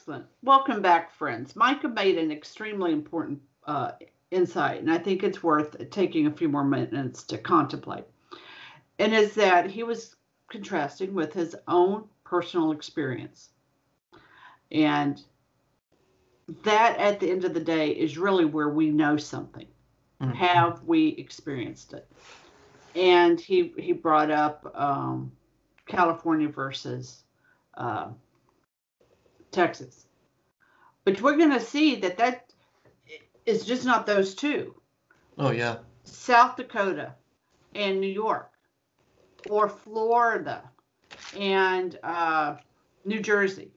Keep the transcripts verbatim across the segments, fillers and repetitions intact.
Excellent. Welcome back, friends. Micah made an extremely important uh, insight, and I think it's worth taking a few more minutes to contemplate. And is that he was contrasting with his own personal experience. And that, at the end of the day, is really where we know something. Mm-hmm. Have we experienced it? And he, he brought up um, California versus uh, Texas. But we're going to see that that is just not those two. Oh, yeah. South Dakota and New York, or Florida and uh, New Jersey.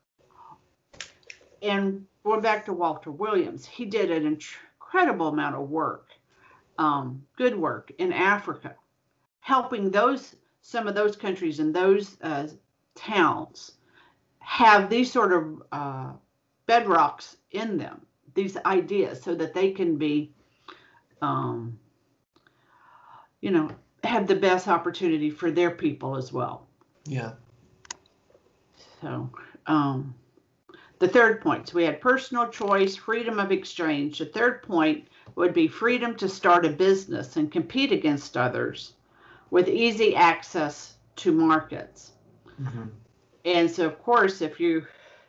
And going back to Walter Williams, he did an incredible amount of work, um, good work in Africa, helping those some of those countries and those uh, towns have these sort of uh, bedrocks in them, these ideas, so that they can be, um, you know, have the best opportunity for their people as well. Yeah. So, um, the third point, so we had personal choice, freedom of exchange. The third point would be freedom to start a business and compete against others with easy access to markets. Mm-hmm. And so, of course, if you,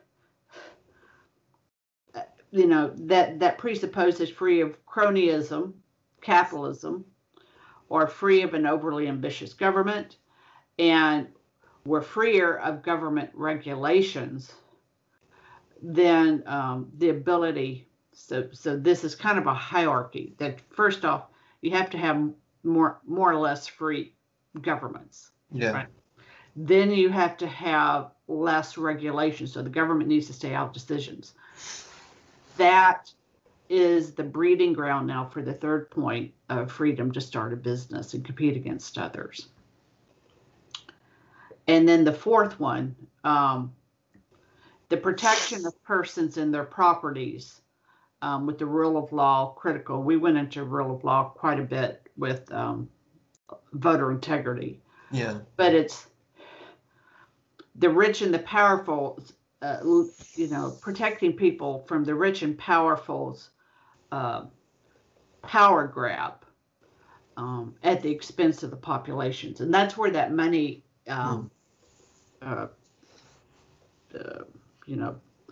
you know, that, that presupposes free of cronyism, capitalism, or free of an overly ambitious government, and we're freer of government regulations, then um, the ability, so so this is kind of a hierarchy, that first off, you have to have more more or less free governments. Yeah. Right? Then you have to have less regulation, so the government needs to stay out of decisions. That is the breeding ground now for the third point of freedom to start a business and compete against others. And then the fourth one, um, the protection of persons and their properties um, with the rule of law critical. We went into rule of law quite a bit with um, voter integrity. Yeah. But it's the rich and the powerful, uh, you know, protecting people from the rich and powerful's uh, power grab um, at the expense of the populations. And that's where that money, um, hmm. uh, uh, you know,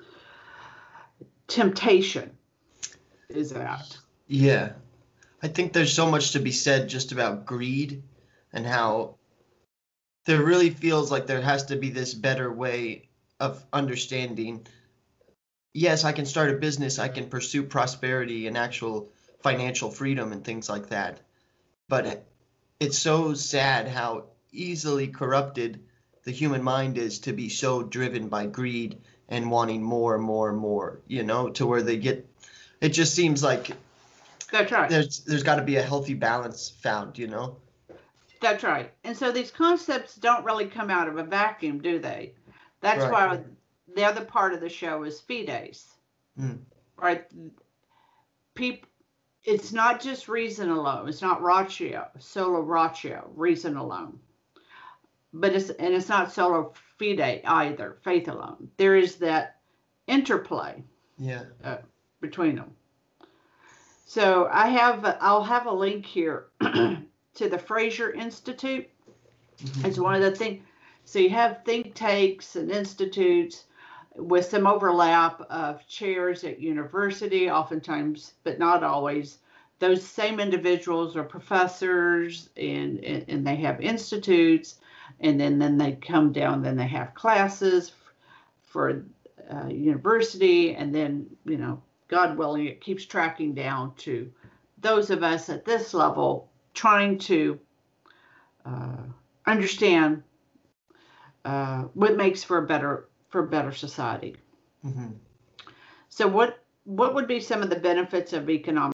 temptation is at. Yeah. I think there's so much to be said just about greed and how there really feels like there has to be this better way of understanding. Yes, I can start a business, I can pursue prosperity and actual financial freedom and things like that. But it's so sad how easily corrupted the human mind is to be so driven by greed and wanting more and more and more, you know, to where they get, it just seems like That's right. there's there's got to be a healthy balance found, you know? That's right. And so these concepts don't really come out of a vacuum, do they? That's right. Why the other part of the show is fides. Mm. Right? People, it's not just reason alone. It's not ratio, solo ratio, reason alone. But it's, and it's not solo fide either, faith alone. There is that interplay yeah. uh, between them. So I have, I'll have a link here to the Fraser Institute. Mm-hmm. It's one of the things. So you have think tanks and institutes with some overlap of chairs at university, oftentimes, but not always. Those same individuals are professors, and, and, and they have institutes, and then, then they come down, then they have classes for uh, university, and then, you know, God willing, it keeps tracking down to those of us at this level trying to uh, understand uh, what makes for a better for a better society. Mm-hmm. So, what what would be some of the benefits of economic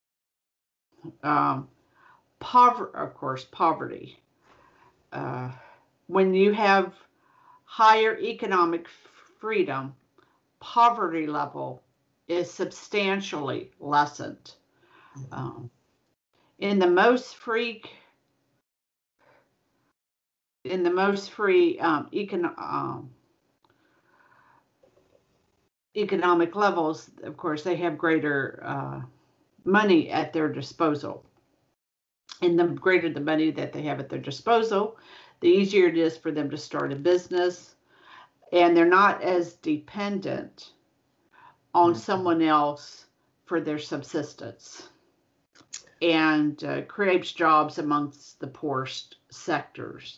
um, poverty? Of course, poverty. Uh, when you have higher economic freedom, poverty level is substantially lessened. Mm-hmm. Um, in the most free in the most free um, econ um, economic levels, of course, they have greater uh, money at their disposal. And the greater the money that they have at their disposal, the easier it is for them to start a business. And they're not as dependent on someone else for their subsistence, and uh, creates jobs amongst the poorest sectors.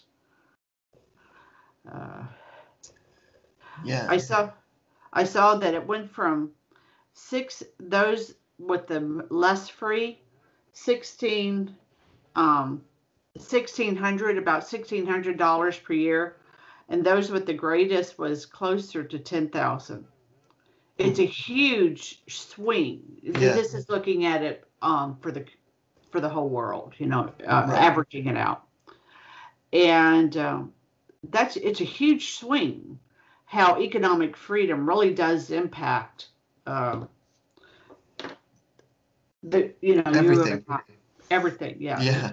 Uh, Yeah. I saw, I saw that it went from six those with the less free, sixteen, um, sixteen hundred, about sixteen hundred dollars per year, and those with the greatest was closer to ten thousand. It's a huge swing. Yeah. This is looking at it um, for the for the whole world, you know, uh, Right. averaging it out, and um, that's it's a huge swing. How economic freedom really does impact uh, the you know Everything. you, everything. Yeah. Yeah.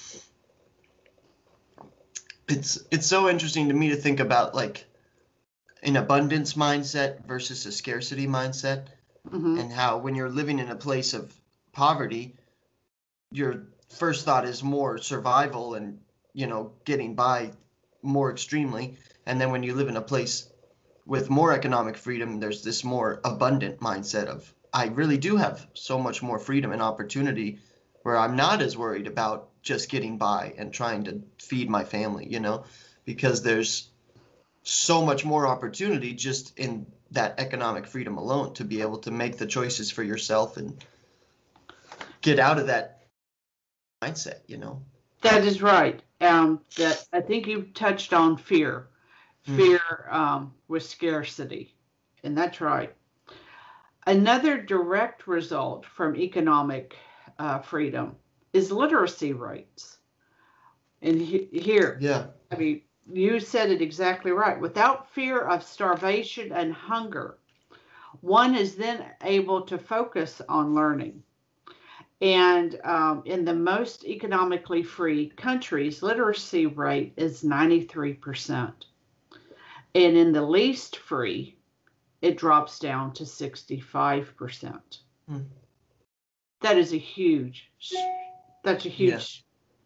It's it's so interesting to me to think about like an abundance mindset versus a scarcity mindset, Mm-hmm. and how when you're living in a place of poverty, your first thought is more survival and, you know, getting by more extremely. And then when you live in a place with more economic freedom, there's this more abundant mindset of, I really do have so much more freedom and opportunity where I'm not as worried about just getting by and trying to feed my family, you know, because there's so much more opportunity just in that economic freedom alone to be able to make the choices for yourself and get out of that mindset, you know. That is right. Um, that I think you touched on fear, Hmm. fear um, with scarcity, and that's right. Another direct result from economic uh, freedom is literacy rates. And he, here, Yeah. I mean, you said it exactly right. Without fear of starvation and hunger, one is then able to focus on learning. And um, in the most economically free countries, literacy rate is ninety-three percent. And in the least free, it drops down to sixty-five percent. Hmm. That is a huge, that's a huge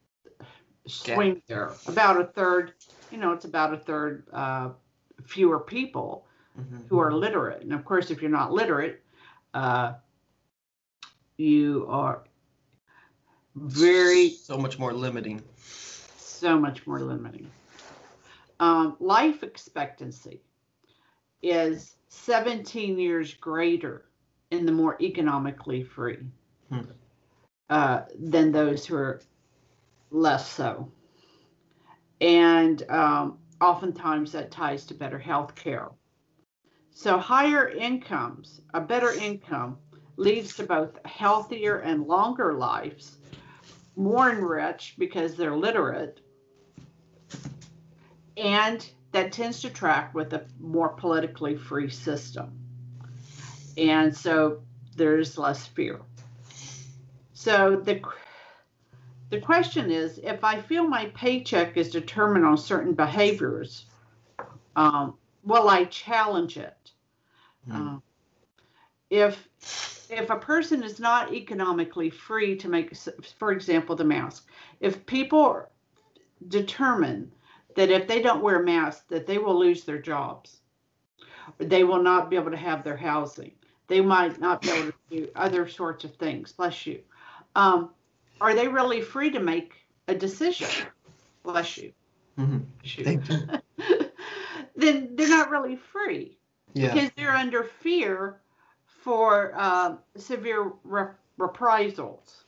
swing there. About a third, you know, it's about a third uh, fewer people Mm-hmm. who are literate. And of course, if you're not literate, uh, you are very, so much more limiting. so much more limiting. Um, life expectancy is seventeen years greater in the more economically free Hmm. uh, than those who are less so. And um, oftentimes that ties to better health care. So higher incomes, a better income, leads to both healthier and longer lives, more enriched because they're literate, and that tends to track with a more politically free system. And so there's less fear. So the the question is, if I feel my paycheck is determined on certain behaviors, um, will I challenge it? Hmm. Uh, if if a person is not economically free to make, for example, the mask, if people determine that if they don't wear masks, that they will lose their jobs, they will not be able to have their housing, they might not be able to do other sorts of things. Bless you. Um, are they really free to make a decision? Bless you. Mm-hmm. Shoot. Thank you. Then they're not really free Yeah. because they're under fear for uh, severe re- reprisals.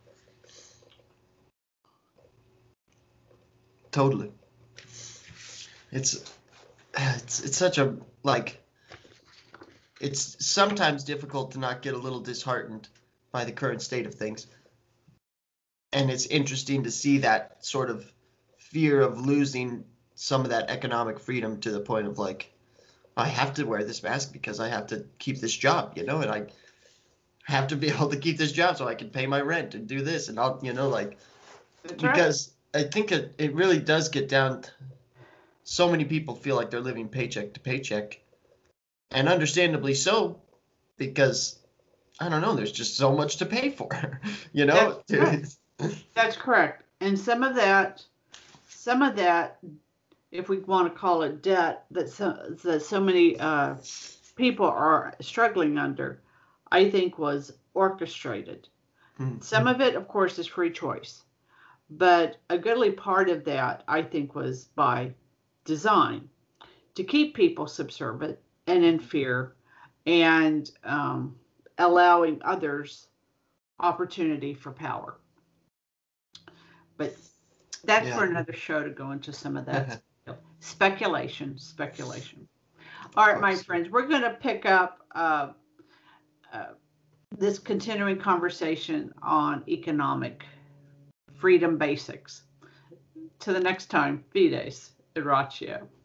Totally. It's it's it's such a like it's sometimes difficult to not get a little disheartened by the current state of things. And it's interesting to see that sort of fear of losing some of that economic freedom to the point of like, I have to wear this mask because I have to keep this job, you know, and I have to be able to keep this job so I can pay my rent and do this and I'll, you know, like, That's right. because I think it, it really does get down to, so many people feel like they're living paycheck to paycheck, and understandably so, because I don't know, there's just so much to pay for, you know. That's correct. That's correct. And some of that, some of that, if we want to call it debt, that so, that so many uh, people are struggling under, I think was orchestrated. Mm-hmm. Some of it, of course, is free choice, but a goodly part of that, I think, was by design to keep people subservient and in fear, and um, allowing others opportunity for power. But that's Yeah. for another show to go into some of that. Speculation, speculation. All right, my friends, we're going to pick up uh, uh, this continuing conversation on economic freedom basics. To the next time, Fides Oratio.